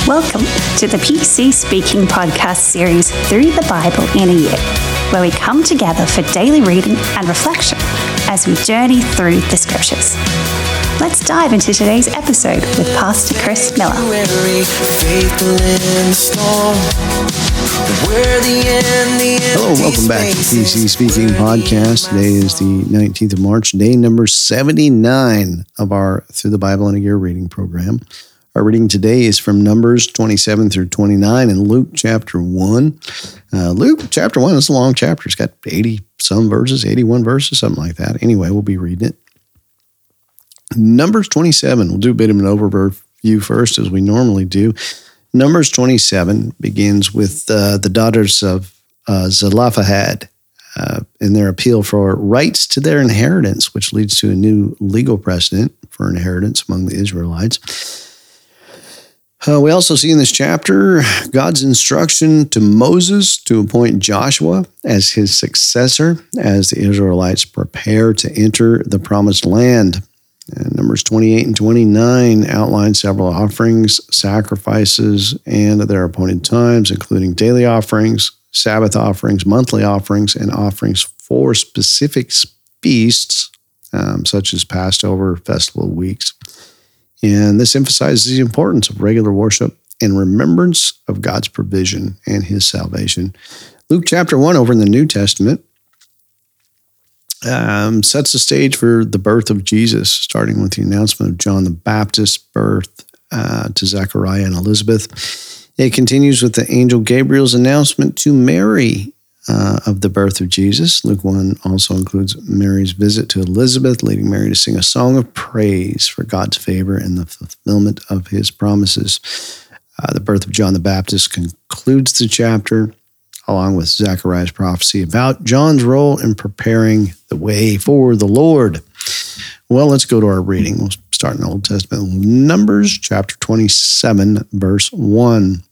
Welcome to the PC Speaking podcast series Through the Bible in a Year, where we come together for daily reading and reflection as we journey through the scriptures. Let's dive into today's episode with Pastor Chris Miller. Hello, welcome back to the PC Speaking podcast. Today is the 19th of March, day number 79 of our Through the Bible in a Year reading program. Our reading today is from Numbers 27 through 29 and Luke chapter 1. Luke chapter 1 is a long chapter. It's got 80-some verses, 81 verses, something like that. Anyway, we'll be reading it. Numbers 27, we'll do a bit of an overview first, as we normally do. Numbers 27 begins with the daughters of Zelophehad in their appeal for rights to their inheritance, which leads to a new legal precedent for inheritance among the Israelites. We also see in this chapter God's instruction to Moses to appoint Joshua as his successor as the Israelites prepare to enter the promised land. And Numbers 28 and 29 outline several offerings, sacrifices, and their appointed times, including daily offerings, Sabbath offerings, monthly offerings, and offerings for specific feasts, such as Passover, festival weeks. And this emphasizes the importance of regular worship and remembrance of God's provision and his salvation. Luke chapter 1 over in the New Testament sets the stage for the birth of Jesus, starting with the announcement of John the Baptist's birth to Zechariah and Elizabeth. It continues with the angel Gabriel's announcement to Mary of the birth of Jesus. Luke 1 also includes Mary's visit to Elizabeth, leading Mary to sing a song of praise for God's favor and the fulfillment of his promises. The birth of John the Baptist concludes the chapter, along with Zechariah's prophecy about John's role in preparing the way for the Lord. Well, let's go to our reading. We'll start in the Old Testament. Numbers chapter 27, verse 1.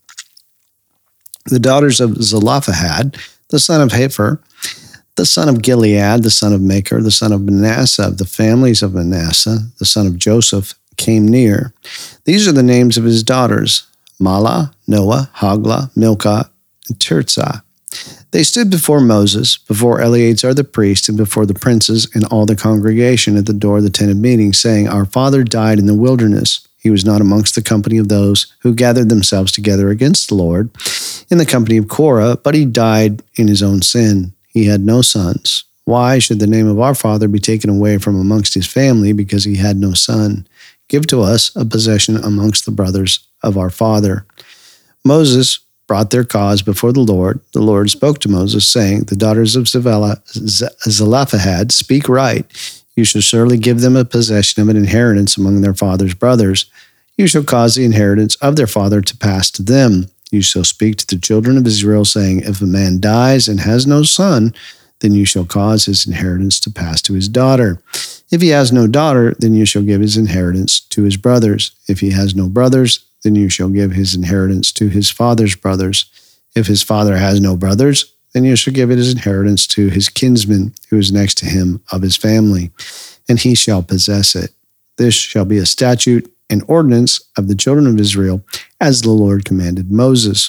The daughters of Zelophehad, the son of Hepher, the son of Gilead, the son of Machir, the son of Manasseh, of the families of Manasseh, the son of Joseph, came near. These are the names of his daughters: Mahlah, Noah, Hoglah, Milcah, and Tirzah. They stood before Moses, before Eleazar the priest, and before the princes and all the congregation at the door of the tent of meeting, saying, Our father died in the wilderness. He was not amongst the company of those who gathered themselves together against the Lord, in the company of Korah, but he died in his own sin. He had no sons. Why should the name of our father be taken away from amongst his family because he had no son? Give to us a possession amongst the brothers of our father. Moses brought their cause before the Lord. The Lord spoke to Moses, saying, The daughters of Zelophehad speak right. You shall surely give them a possession of an inheritance among their father's brothers. You shall cause the inheritance of their father to pass to them. You shall speak to the children of Israel, saying, If a man dies and has no son, then you shall cause his inheritance to pass to his daughter. If he has no daughter, then you shall give his inheritance to his brothers. If he has no brothers, then you shall give his inheritance to his father's brothers. If his father has no brothers, then you shall give his inheritance to his kinsman, who is next to him of his family, and he shall possess it. This shall be a statute and ordinance of the children of Israel, as the Lord commanded Moses.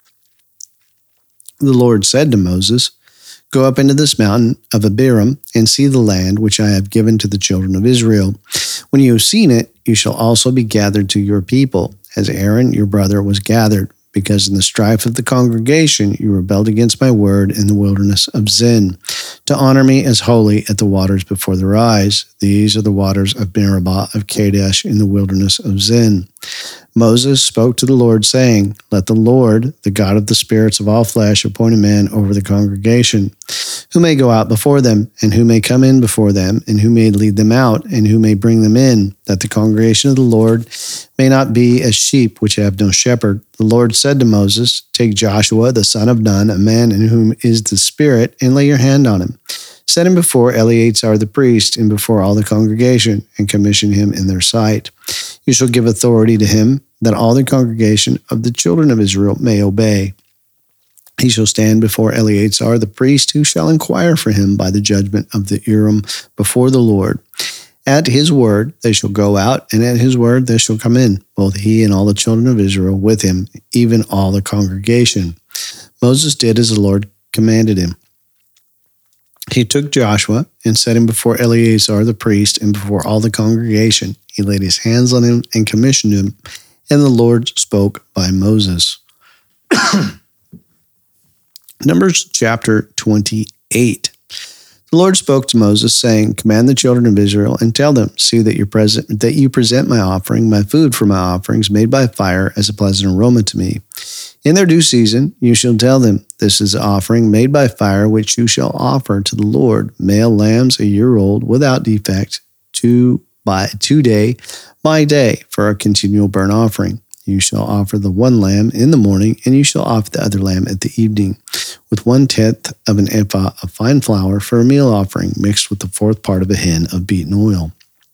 The Lord said to Moses, Go up into this mountain of Abiram and see the land which I have given to the children of Israel. When you have seen it, you shall also be gathered to your people, as Aaron your brother was gathered, because in the strife of the congregation you rebelled against my word in the wilderness of Zin, to honor me as holy at the waters before their eyes. These are the waters of Meribah of Kadesh in the wilderness of Zin. Moses spoke to the Lord, saying, Let the Lord, the God of the spirits of all flesh, appoint a man over the congregation, who may go out before them, and who may come in before them, and who may lead them out, and who may bring them in, that the congregation of the Lord may not be as sheep which have no shepherd. The Lord said to Moses, Take Joshua the son of Nun, a man in whom is the Spirit, and lay your hand on him. Set him before Eleazar the priest, and before all the congregation, and commission him in their sight. You shall give authority to him, that all the congregation of the children of Israel may obey. He shall stand before Eleazar the priest, who shall inquire for him by the judgment of the Urim before the Lord. At his word they shall go out, and at his word they shall come in, both he and all the children of Israel with him, even all the congregation. Moses did as the Lord commanded him. He took Joshua and set him before Eleazar the priest and before all the congregation. He laid his hands on him and commissioned him, and the Lord spoke by Moses. Numbers chapter 28. The Lord spoke to Moses, saying, Command the children of Israel and tell them, see that you present my offering, my food for my offerings, made by fire, as a pleasant aroma to me. In their due season you shall tell them, this is the offering made by fire, which you shall offer to the Lord, male lambs a year old, without defect, day by day, for a continual burnt offering. You shall offer the one lamb in the morning, and you shall offer the other lamb at the evening, with 1/10 of an ephah of fine flour for a meal offering, mixed with the 4th part of a hin of beaten oil.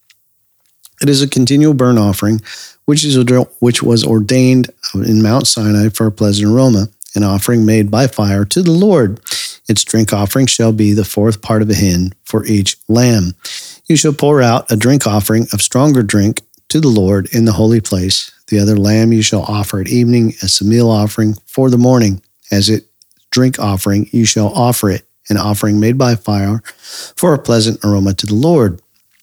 It is a continual burnt offering, which was ordained in Mount Sinai for a pleasant aroma, an offering made by fire to the Lord. Its drink offering shall be the 4th part of a hin for each lamb. You shall pour out a drink offering of stronger drink to the Lord in the holy place. The other lamb you shall offer at evening as a meal offering for the morning. As a drink offering you shall offer it, an offering made by fire for a pleasant aroma to the Lord.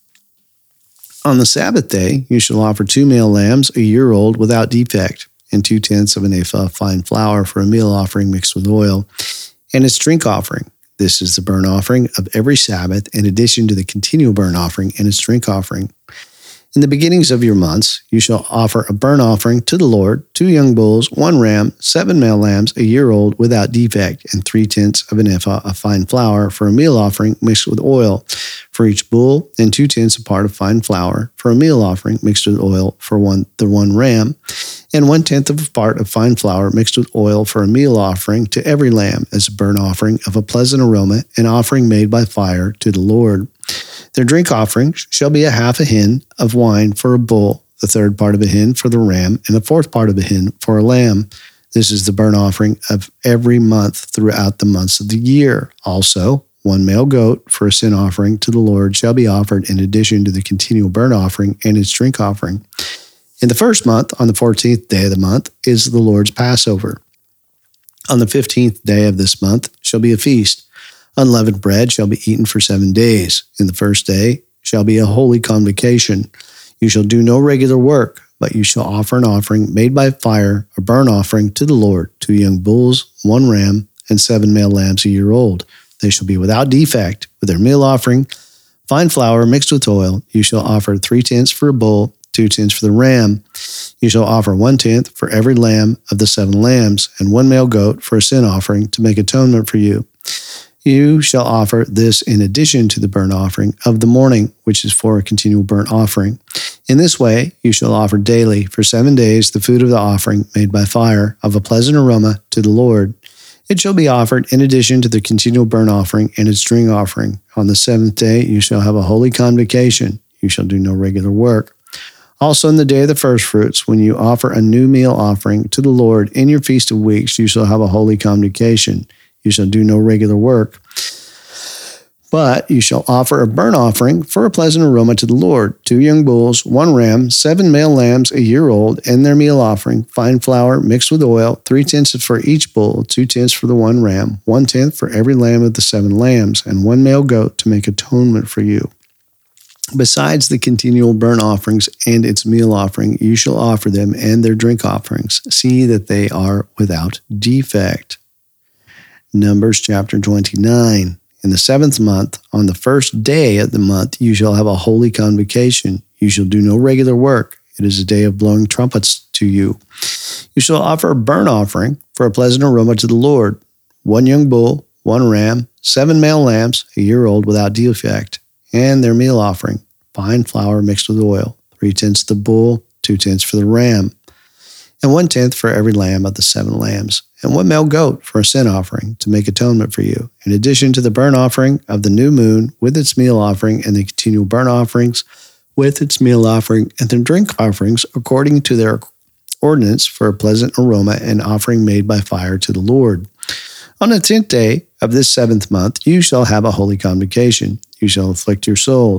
On the Sabbath day you shall offer 2 male lambs a year old without defect, and 2/10 of an ephah of fine flour for a meal offering mixed with oil, and its drink offering. This is the burnt offering of every Sabbath, in addition to the continual burnt offering and its drink offering. In the beginnings of your months, you shall offer a burnt offering to the Lord, 2 young bulls, 1 ram, 7 male lambs a year old without defect, and 3/10 of an ephah of fine flour for a meal offering mixed with oil for each bull, and 2/10 a part of fine flour for a meal offering mixed with oil for the one ram, and 1/10 of a part of fine flour mixed with oil for a meal offering to every lamb as a burnt offering of a pleasant aroma, an offering made by fire to the Lord. Their drink offering shall be 1/2 a hin of wine for a bull, the 3rd part of a hin for the ram, and the 4th part of a hin for a lamb. This is the burnt offering of every month throughout the months of the year. Also, 1 male goat for a sin offering to the Lord shall be offered in addition to the continual burnt offering and its drink offering. In the 1st month, on the 14th day of the month, is the Lord's Passover. On the 15th day of this month shall be a feast. Unleavened bread shall be eaten for 7 days. In the 1st day shall be a holy convocation. You shall do no regular work, but you shall offer an offering made by fire, a burnt offering to the Lord, 2 young bulls, 1 ram, and 7 male lambs a year old. They shall be without defect, with their meal offering, fine flour mixed with oil. You shall offer 3/10 for a bull, 2/10 for the ram. You shall offer 1/10 for every lamb of the 7 lambs, and 1 male goat for a sin offering to make atonement for you. You shall offer this in addition to the burnt offering of the morning, which is for a continual burnt offering. In this way you shall offer daily for 7 days the food of the offering made by fire of a pleasant aroma to the Lord. It shall be offered in addition to the continual burnt offering and its drink offering. On the 7th day you shall have a holy convocation. You shall do no regular work. Also on the day of the firstfruits, when you offer a new meal offering to the Lord in your feast of weeks, you shall have a holy convocation. You shall do no regular work, but you shall offer a burnt offering for a pleasant aroma to the Lord, 2 young bulls, 1 ram, 7 male lambs a year old, and their meal offering, fine flour mixed with oil, 3/10 for each bull, 2/10 for the 1 ram, 1/10 for every lamb of the 7 lambs, and 1 male goat to make atonement for you. Besides the continual burnt offerings and its meal offering, you shall offer them and their drink offerings. See that they are without defect. Numbers chapter 29. In the 7th month, on the 1st day of the month, you shall have a holy convocation. You shall do no regular work. It is a day of blowing trumpets to you. You shall offer a burnt offering for a pleasant aroma to the Lord, 1 young bull, 1 ram, 7 male lambs a year old without defect, and their meal offering, fine flour mixed with oil, 3/10 the bull, 2/10 for the ram, and 1/10 for every lamb of the 7 lambs, and 1 male goat for a sin offering to make atonement for you, in addition to the burnt offering of the new moon with its meal offering and the continual burnt offerings with its meal offering and the drink offerings according to their ordinance for a pleasant aroma, and offering made by fire to the Lord. On the 10th day of this 7th month, you shall have a holy convocation. You shall afflict your souls.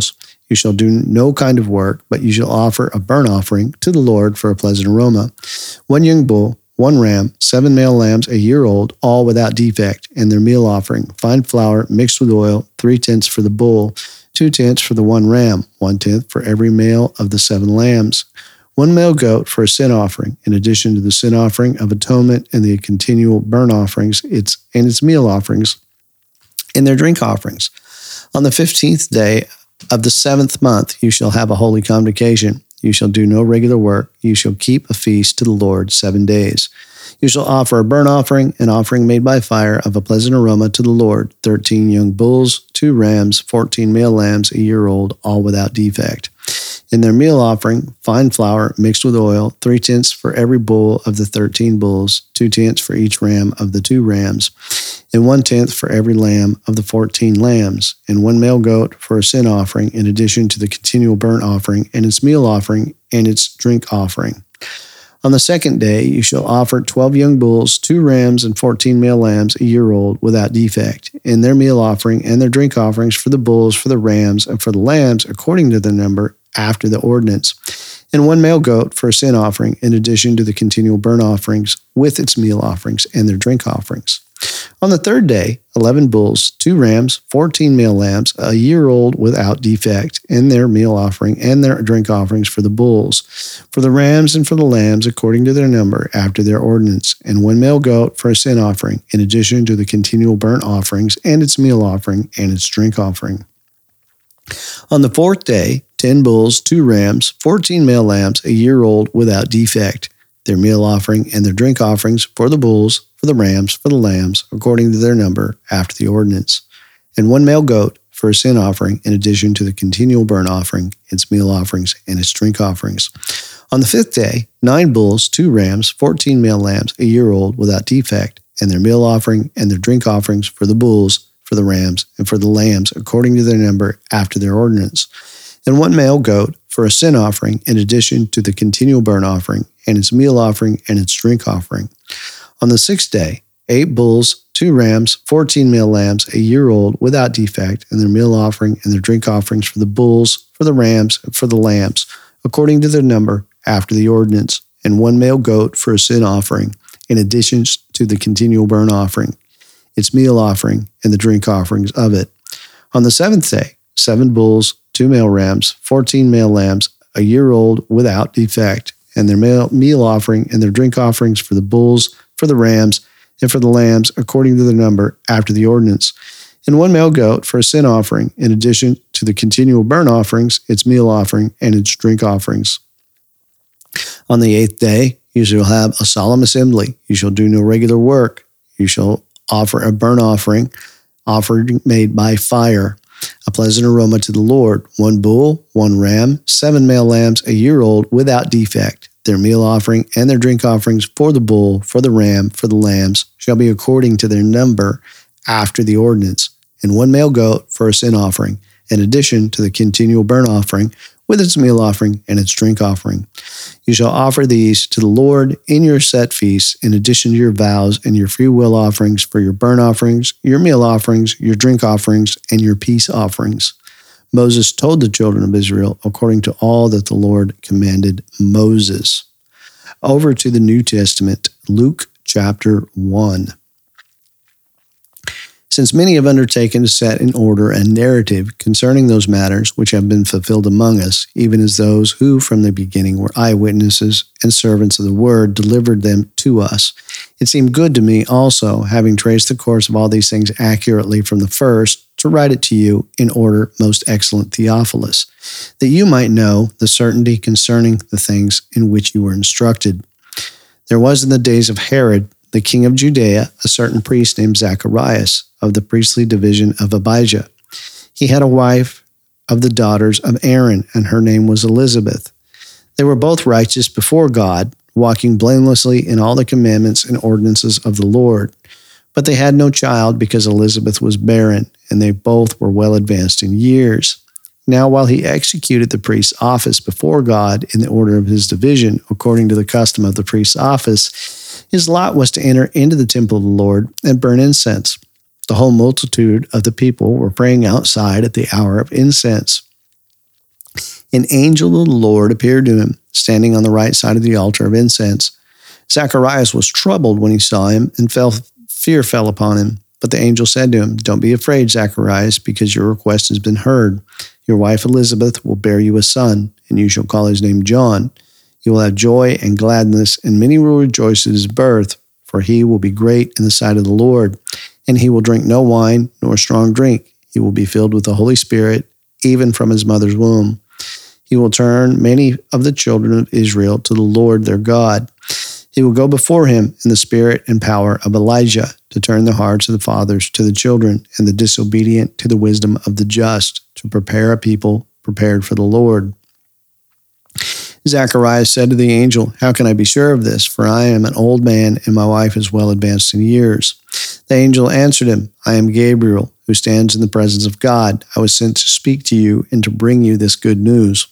You shall do no kind of work, but you shall offer a burnt offering to the Lord for a pleasant aroma. 1 young bull, 1 ram, 7 male lambs a year old, all without defect, and their meal offering, fine flour mixed with oil, 3/10 for the bull, 2/10 for the 1 ram, 1/10 for every male of the 7 lambs. 1 male goat for a sin offering, in addition to the sin offering of atonement and the continual burnt offerings, its meal offerings, and their drink offerings. On the 15th day of the 7th month, you shall have a holy convocation. You shall do no regular work. You shall keep a feast to the Lord 7 days. You shall offer a burnt offering, an offering made by fire of a pleasant aroma to the Lord, 13 young bulls, 2 rams, 14 male lambs a year old, all without defect. In their meal offering, fine flour mixed with oil, 3/10 for every bull of the 13 bulls, 2/10 for each ram of the 2 rams, and 1/10 for every lamb of the 14 lambs, and 1 male goat for a sin offering, in addition to the continual burnt offering, and its meal offering, and its drink offering. On the 2nd day, you shall offer 12 young bulls, 2 rams, and 14 male lambs a year old, without defect, in their meal offering and their drink offerings for the bulls, for the rams, and for the lambs, according to their number, after the ordinance, and 1 male goat for a sin offering, in addition to the continual burnt offerings, with its meal offerings and their drink offerings. On the 3rd day, 11 bulls, 2 rams, 14 male lambs, a year old without defect, and their meal offering and their drink offerings for the bulls, for the rams and for the lambs, according to their number, after their ordinance, and 1 male goat for a sin offering, in addition to the continual burnt offerings and its meal offering and its drink offering. On the 4th day, 10 bulls, 2 rams, 14 male lambs, a year old without defect, their meal offering and their drink offerings for the bulls, for the rams, for the lambs, according to their number, after the ordinance, and 1 male goat for a sin offering, in addition to the continual burnt offering, its meal offerings, and its drink offerings. On the 5th day, 9 bulls, 2 rams, 14 male lambs, a year old without defect, and their meal offering and their drink offerings for the bulls, for the rams, and for the lambs, according to their number, after their ordinance, and 1 male goat for a sin offering, in addition to the continual burnt offering, and its meal offering, and its drink offering. On the 6th day, 8 bulls, 2 rams, 14 male lambs, a year old, without defect, and their meal offering and their drink offerings for the bulls, for the rams, and for the lambs, according to their number, after the ordinance, and 1 male goat for a sin offering, in addition to the continual burnt offering, its meal offering, and the drink offerings of it. On the 7th day, 7 bulls, 2 male rams, 14 male lambs, a year old, without defect, and their meal offering and their drink offerings for the bulls, for the rams, and for the lambs, according to their number, after the ordinance, and 1 male goat for a sin offering, in addition to the continual burnt offerings, its meal offering, and its drink offerings. On the 8th day, you shall have a solemn assembly. You shall do no regular work. You shall offer a burnt offering made by fire, a pleasant aroma to the Lord, 1 bull, 1 ram, 7 male lambs a year old without defect. Their meal offering and their drink offerings for the bull, for the ram, for the lambs shall be according to their number after the ordinance, and 1 male goat for a sin offering, in addition to the continual burnt offering with its meal offering and its drink offering. You shall offer these to the Lord in your set feasts, in addition to your vows and your free will offerings for your burnt offerings, your meal offerings, your drink offerings, and your peace offerings. Moses told the children of Israel according to all that the Lord commanded Moses. Over to the New Testament, Luke chapter 1. Since many have undertaken to set in order a narrative concerning those matters which have been fulfilled among us, even as those who from the beginning were eyewitnesses and servants of the word delivered them to us, it seemed good to me also, having traced the course of all these things accurately from the first, to write it to you in order, most excellent Theophilus, that you might know the certainty concerning the things in which you were instructed. There was in the days of Herod, the king of Judea, a certain priest named Zacharias, of the priestly division of Abijah. He had a wife of the daughters of Aaron, and her name was Elizabeth. They were both righteous before God, walking blamelessly in all the commandments and ordinances of the Lord. But they had no child because Elizabeth was barren, and they both were well advanced in years. Now, while he executed the priest's office before God in the order of his division, according to the custom of the priest's office, his lot was to enter into the temple of the Lord and burn incense. The whole multitude of the people were praying outside at the hour of incense. an angel of the Lord appeared to him, standing on the right side of the altar of incense. Zacharias was troubled when he saw him, and fear fell upon him. But the angel said to him, "Don't be afraid, Zacharias, because your request has been heard. Your wife Elizabeth will bear you a son, and you shall call his name John. You will have joy and gladness, and many will rejoice at his birth, for he will be great in the sight of the Lord. And he will drink no wine nor strong drink. He will be filled with the Holy Spirit, even from his mother's womb. He will turn many of the children of Israel to the Lord their God. He will go before him in the spirit and power of Elijah, to turn the hearts of the fathers to the children, and the disobedient to the wisdom of the just, to prepare a people prepared for the Lord." Zacharias said to the angel, "How can I be sure of this? For I am an old man, and my wife is well advanced in years." The angel answered him, "I am Gabriel, who stands in the presence of God. I was sent to speak to you and to bring you this good news.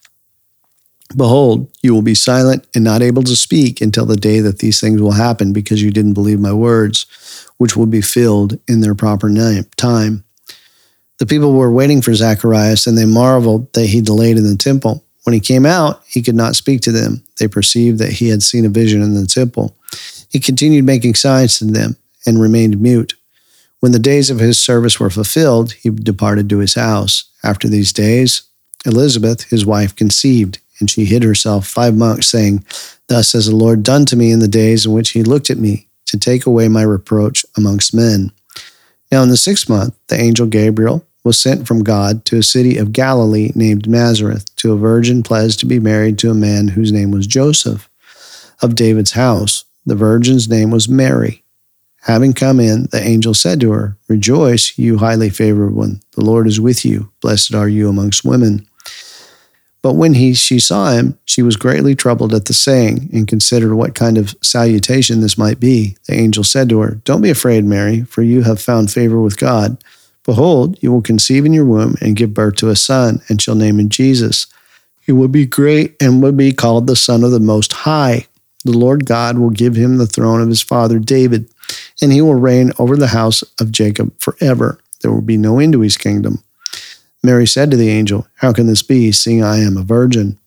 Behold, you will be silent and not able to speak until the day that these things will happen, because you didn't believe my words, which will be filled in their proper time." The people were waiting for Zacharias, and they marveled that he delayed in the temple. When he came out, he could not speak to them. They perceived that he had seen a vision in the temple. He continued making signs to them and remained mute. When the days of his service were fulfilled, he departed to his house. After these days, Elizabeth, his wife, conceived, and she hid herself 5 months, saying, "Thus has the Lord done to me in the days in which he looked at me, to take away my reproach amongst men." Now in the 6th month, the angel Gabriel was sent from God to a city of Galilee named Nazareth, to a virgin pledged to be married to a man whose name was Joseph, of David's house. The virgin's name was Mary. Having come in, the angel said to her, "Rejoice, you highly favored one. The Lord is with you. Blessed are you amongst women." But when she saw him, she was greatly troubled at the saying, and considered what kind of salutation this might be. The angel said to her, "Don't be afraid, Mary, for you have found favor with God. Behold, you will conceive in your womb and give birth to a son, and shall name him Jesus. He will be great and will be called the Son of the Most High. The Lord God will give him the throne of his father David, and he will reign over the house of Jacob forever. There will be no end to his kingdom." Mary said to the angel, "How can this be, seeing I am a virgin?"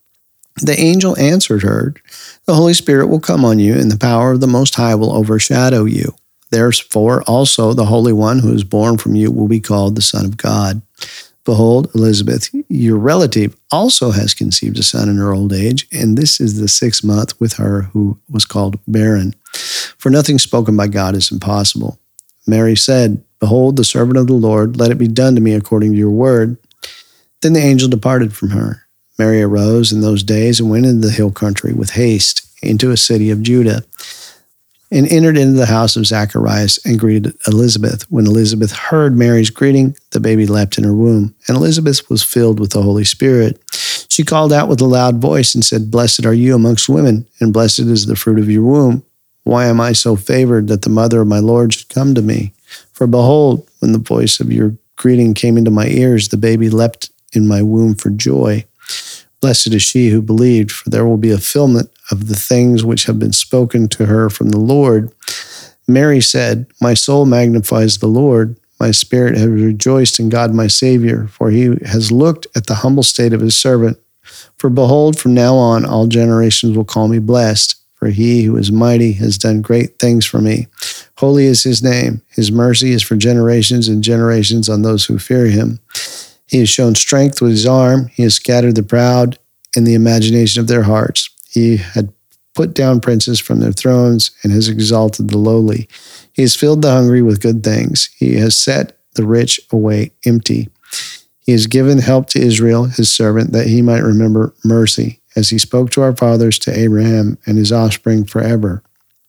The angel answered her, "The Holy Spirit will come on you, and the power of the Most High will overshadow you. Therefore also the Holy One who is born from you will be called the Son of God. Behold, Elizabeth, your relative, also has conceived a son in her old age, and this is the 6th month with her who was called barren. For nothing spoken by God is impossible." Mary said, "Behold, the servant of the Lord, let it be done to me according to your word." Then the angel departed from her. Mary arose in those days and went into the hill country with haste into a city of Judah, and entered into the house of Zacharias and greeted Elizabeth. When Elizabeth heard Mary's greeting, the baby leapt in her womb, and Elizabeth was filled with the Holy Spirit. She called out with a loud voice and said, "Blessed are you amongst women, and blessed is the fruit of your womb. Why am I so favored that the mother of my Lord should come to me? For behold, when the voice of your greeting came into my ears, the baby leapt in my womb for joy. Blessed is she who believed, for there will be a fulfillment of the things which have been spoken to her from the Lord." Mary said, "My soul magnifies the Lord. My spirit has rejoiced in God my Savior, for he has looked at the humble state of his servant. For behold, from now on all generations will call me blessed. For he who is mighty has done great things for me. Holy is his name. His mercy is for generations and generations on those who fear him. He has shown strength with his arm. He has scattered the proud in the imagination of their hearts. He had put down princes from their thrones and has exalted the lowly. He has filled the hungry with good things. He has set the rich away empty. He has given help to Israel, his servant, that he might remember mercy, as he spoke to our fathers, to Abraham and his offspring forever."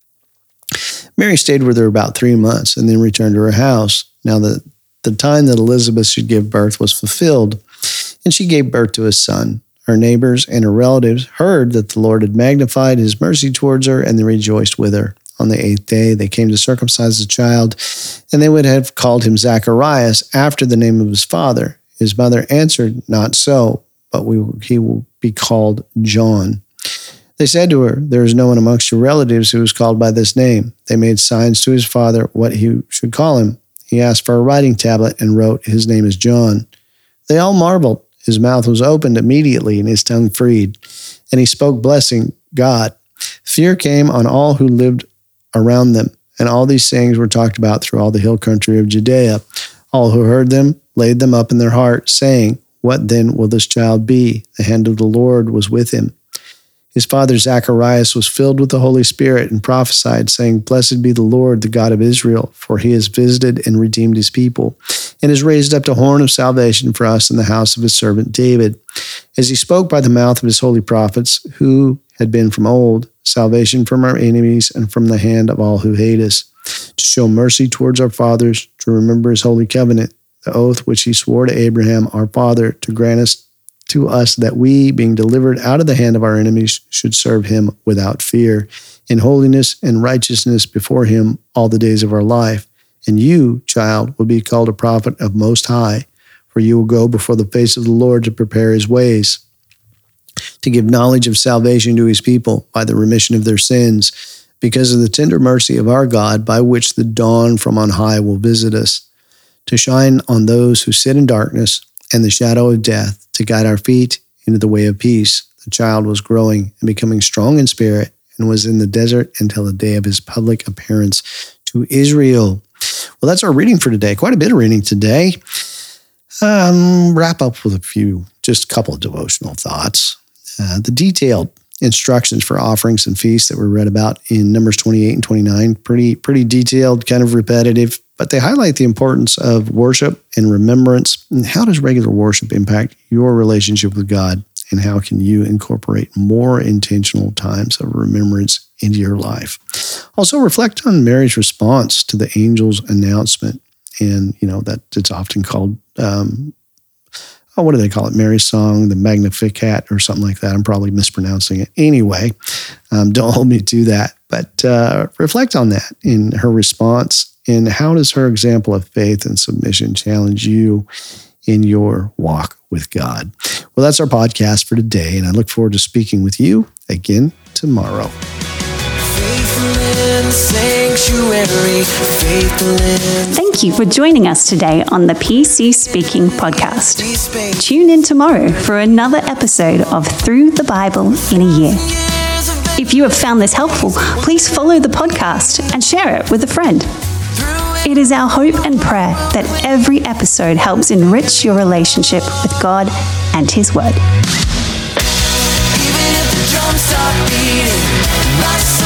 Mary stayed with her about 3 months and then returned to her house. Now the time that Elizabeth should give birth was fulfilled, and she gave birth to a son. Her neighbors and her relatives heard that the Lord had magnified his mercy towards her, and they rejoiced with her. On the 8th day, they came to circumcise the child, and they would have called him Zacharias, after the name of his father. His mother answered, "Not so, but he will be called John." They said to her, "There is no one amongst your relatives who is called by this name." They made signs to his father what he should call him. He asked for a writing tablet and wrote, "His name is John." They all marveled. His mouth was opened immediately and his tongue freed, and he spoke blessing God. Fear came on all who lived around them, and all these sayings were talked about through all the hill country of Judea. All who heard them laid them up in their heart, saying, "What then will this child be?" The hand of the Lord was with him. His father Zacharias was filled with the Holy Spirit and prophesied, saying, "Blessed be the Lord, the God of Israel, for he has visited and redeemed his people, and has raised up a horn of salvation for us in the house of his servant David, as he spoke by the mouth of his holy prophets, who had been from old, salvation from our enemies and from the hand of all who hate us, to show mercy towards our fathers, to remember his holy covenant, the oath which he swore to Abraham our father, to grant us to us that we, being delivered out of the hand of our enemies, should serve him without fear, in holiness and righteousness before him all the days of our life. And you, child, will be called a prophet of Most High, for you will go before the face of the Lord to prepare his ways, to give knowledge of salvation to his people by the remission of their sins, because of the tender mercy of our God, by which the dawn from on high will visit us, to shine on those who sit in darkness and the shadow of death, to guide our feet into the way of peace. The child was growing and becoming strong in spirit, and was in the desert until the day of his public appearance to Israel. Well, that's our reading for today. Quite a bit of reading today. Wrap up with just a couple of devotional thoughts. The detailed instructions for offerings and feasts that were read about in Numbers 28 and 29, pretty detailed, kind of repetitive, but they highlight the importance of worship and remembrance. And how does regular worship impact your relationship with God? And how can you incorporate more intentional times of remembrance into your life? Also, reflect on Mary's response to the angel's announcement. And, that it's often called, what do they call it? Mary's song, the Magnificat or something like that. I'm probably mispronouncing it. Anyway, don't hold me to that. But reflect on that in her response. And how does her example of faith and submission challenge you in your walk with God? Well, that's our podcast for today, and I look forward to speaking with you again tomorrow. Thank you for joining us today on the PC Speaking podcast. Tune in tomorrow for another episode of Through the Bible in a Year. If you have found this helpful, please follow the podcast and share it with a friend. It is our hope and prayer that every episode helps enrich your relationship with God and His Word. Even if the drums stop beating,